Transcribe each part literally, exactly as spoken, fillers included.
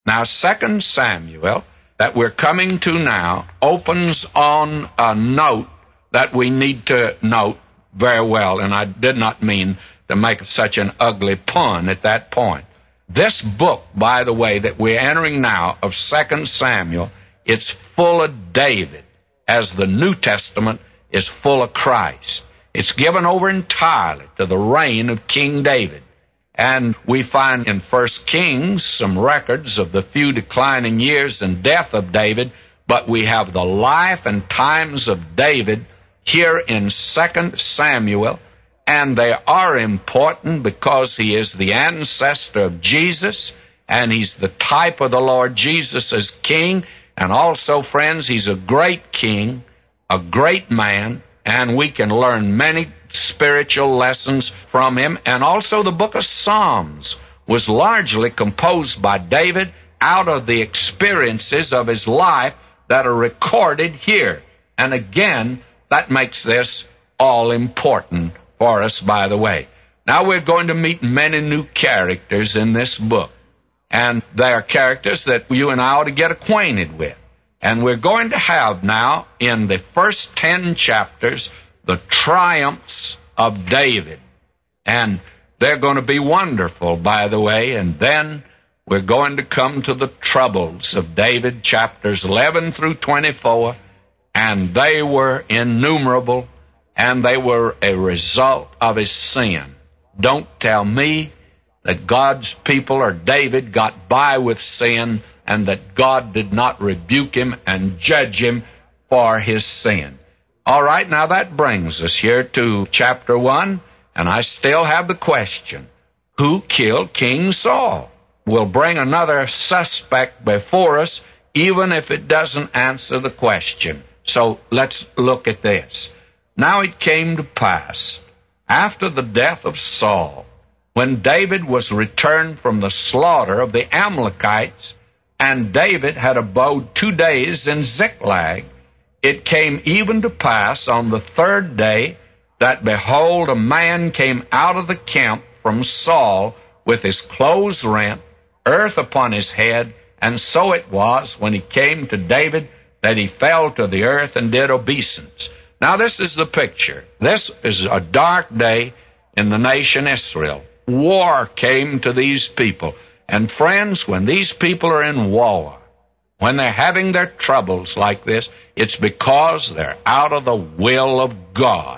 Now, Second Samuel, that we're coming to now, opens on a note that we need to note very well, and I did not mean to make such an ugly pun at that point. This book, by the way, that we're entering now of Second Samuel, it's full of David, as the New Testament is full of Christ. It's given over entirely to the reign of King David. And we find in First Kings some records of the few declining years and death of David, but we have the life and times of David here in Second Samuel, and they are important because he is the ancestor of Jesus, and he's the type of the Lord Jesus as king, and also, friends, he's a great king, a great man, and we can learn many spiritual lessons from him. And also the book of Psalms was largely composed by David out of the experiences of his life that are recorded here. And again, that makes this all important for us, by the way. Now we're going to meet many new characters in this book. And they are characters that you and I ought to get acquainted with. And we're going to have now, in the first ten chapters, the triumphs of David. And they're going to be wonderful, by the way. And then we're going to come to the troubles of David, chapters eleven through twenty-four. And they were innumerable, and they were a result of his sin. Don't tell me that God's people or David got by with sin and that God did not rebuke him and judge him for his sin. All right, now that brings us here to chapter one, and I still have the question, who killed King Saul? We'll bring another suspect before us, even if it doesn't answer the question. So let's look at this. Now it came to pass, after the death of Saul, when David was returned from the slaughter of the Amalekites, and David had abode two days in Ziklag, it came even to pass on the third day that, behold, a man came out of the camp from Saul with his clothes rent, earth upon his head, and so it was, when he came to David, that he fell to the earth and did obeisance. Now this is the picture. This is a dark day in the nation Israel. War came to these people. And friends, when these people are in war, when they're having their troubles like this, it's because they're out of the will of God.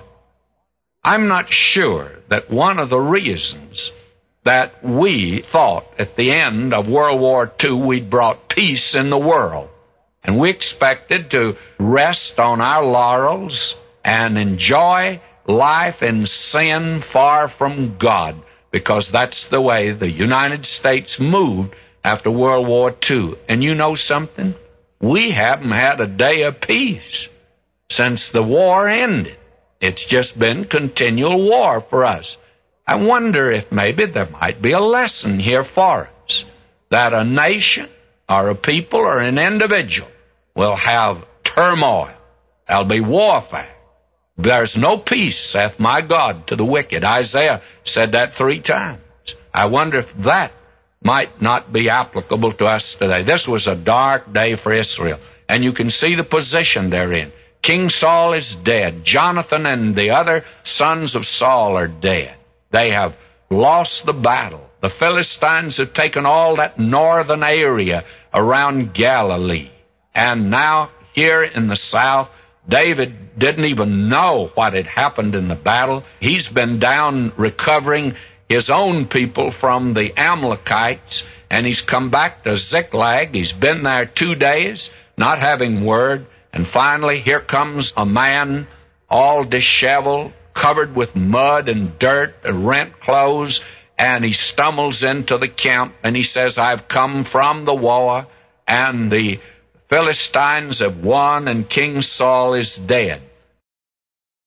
I'm not sure that one of the reasons that we thought at the end of World War Two we'd brought peace in the world, and we expected to rest on our laurels and enjoy life in sin far from God, because that's the way the United States moved after World War Two. And you know something? We haven't had a day of peace since the war ended. It's just been continual war for us. I wonder if maybe there might be a lesson here for us, that a nation or a people or an individual will have turmoil. There'll be warfare. There's no peace, saith my God, to the wicked. Isaiah said that three times. I wonder if that might not be applicable to us today. This was a dark day for Israel, and you can see the position they're in. King Saul is dead. Jonathan and the other sons of Saul are dead. They have lost the battle. The Philistines have taken all that northern area around Galilee. And now, here in the south, David didn't even know what had happened in the battle. He's been down recovering his own people from the Amalekites, and he's come back to Ziklag. He's been there two days, not having word. And finally, here comes a man all disheveled, covered with mud and dirt and rent clothes, and he stumbles into the camp, and he says, I've come from the war, and the Philistines have won, and King Saul is dead.